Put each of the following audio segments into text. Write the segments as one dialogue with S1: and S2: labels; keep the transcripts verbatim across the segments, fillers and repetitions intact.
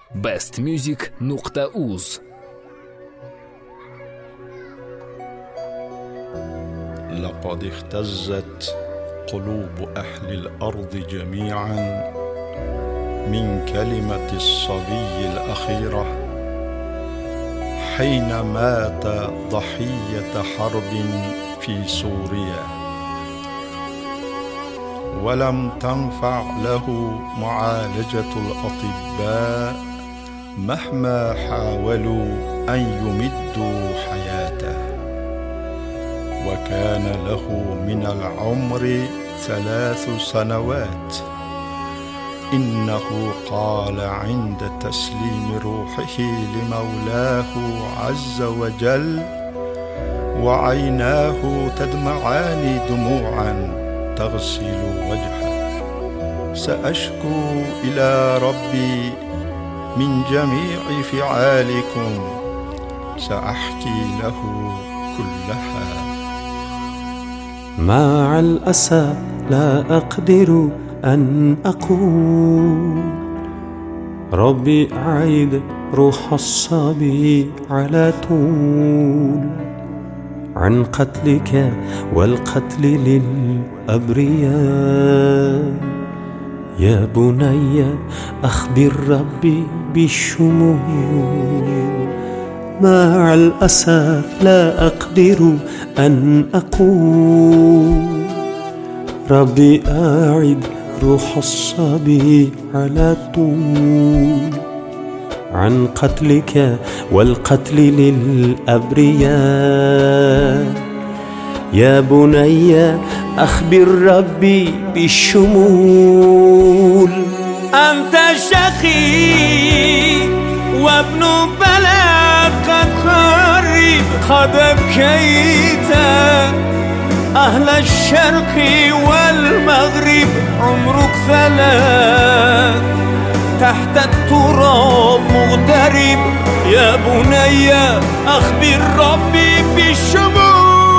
S1: best music نقطة uz.
S2: لقد اهتزت قلوب أهل الأرض جميعا من كلمة الصبي الأخيرة حين مات ضحية حرب في سوريا، ولم تنفع له معالجة الأطباء مهما حاولوا أن يمدوا حياته، وكان له من العمر ثلاث سنوات. إنه قال عند تسليم روحه لمولاه عز وجل وعيناه تدمعان دموعا تغسل وجهه: سأشكو إلى ربي من جميع فعالكم، سأحكي له كلها.
S3: مع الأسى لا أقدر أن أقول ربي أعيد روح الصبي على طول عن قتلك والقتل للأبرياء. يا بني أخبر ربي بالشمول. مع الأسف لا أقدر أن أقول ربي أعد روح الصبي على طول عن قتلك والقتل للأبرياء. يا بني أخبر ربي بالشمول.
S4: أنت شقي وابن بلاء قد خرب، قد أبكيت أهل الشرق والمغرب. عمرك ثلاث تحت التراب مغترب. يا بني أخبر ربي بالشمول.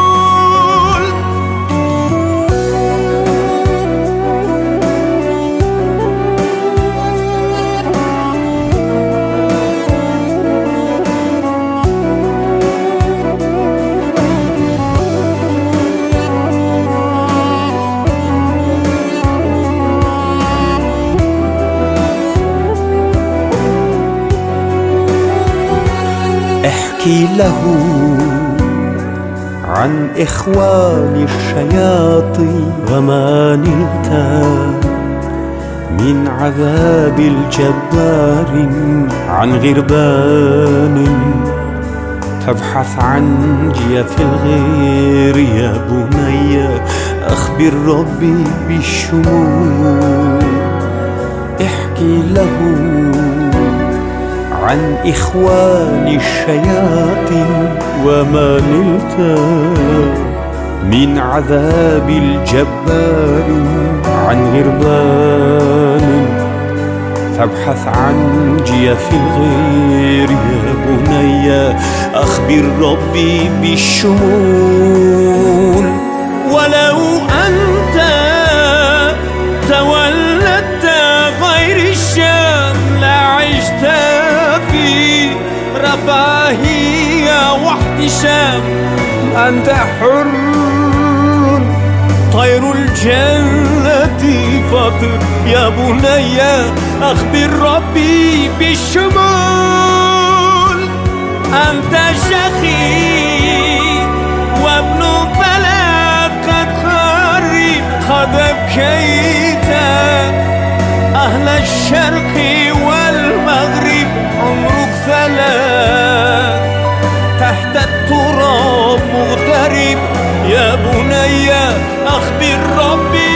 S3: احكي له عن إخوان الشياطين وما نلت من عذاب الجبار عن غربان تبحث عن جيف الغير. يا بني أخبر ربي بالشمول. احكي له عن إخوان الشياطين وما نلت من عذاب الجبار عن غربان تبحث عن جيف الغير. يا بني أخبر ربي بالشمول. ولو أنت تولدت غير الشام لعشت رفاهية واحتشام. أنت حر طير الجنة فاطر. يا بني أخبر ربي بالشمول. أنت شقي وابن بلاء قد خرب، قد أبكيت أهل الشرق والمغرب. عمرك ثلاث تحت التراب مغترب. يا بني أخبر ربي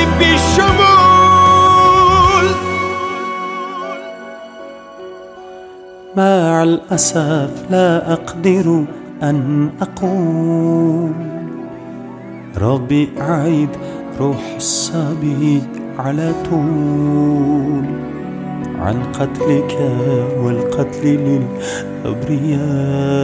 S3: بالشمول. مع الأسف لا أقدر أن أقول ربي أعيد روح الصبي على طول عن قتلك والقتل للأبرياء.